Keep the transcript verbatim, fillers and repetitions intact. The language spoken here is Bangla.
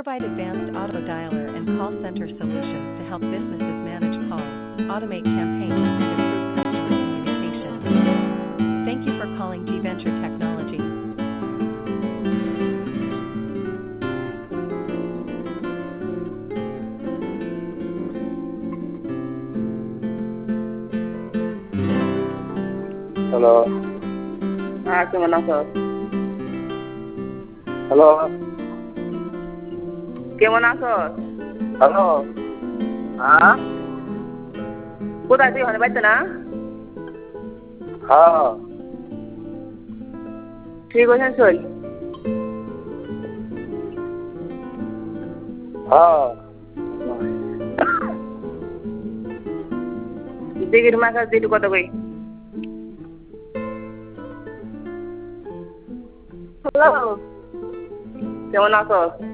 provide advanced auto dialer and call center solutions to help businesses manage calls, automate campaigns, and improve customer communication. Thank you for calling G-Venture Technology. Hello হ্যাঁ কেমন আছো? হ্যালো কেমন আছো? হ্যালো হ্যাঁ কোথায় তুই ওখানে বাড়িতে না? হ্যাঁ ঠিক আছে চল। হ্যাঁ দিদির মার কাছে দিদি কত কই? হ্যালো কেমন আছো?